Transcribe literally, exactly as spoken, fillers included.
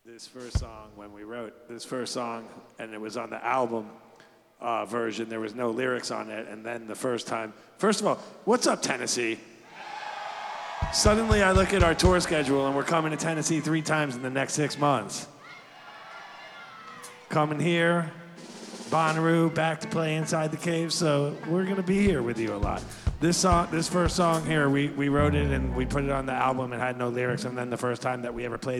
this first song when we wrote this first song, and it was on the album uh, version. There was no lyrics on it, and then the first time. First of all, what's up, Tennessee? Suddenly, I look at our tour schedule, and we're coming to Tennessee three times in the next six months. Coming here, Bonnaroo, back to play Inside the Cave, so we're gonna be here with you a lot. This song, this first song here, we, we wrote it and we put it on the album and had no lyrics, and then the first time that we ever played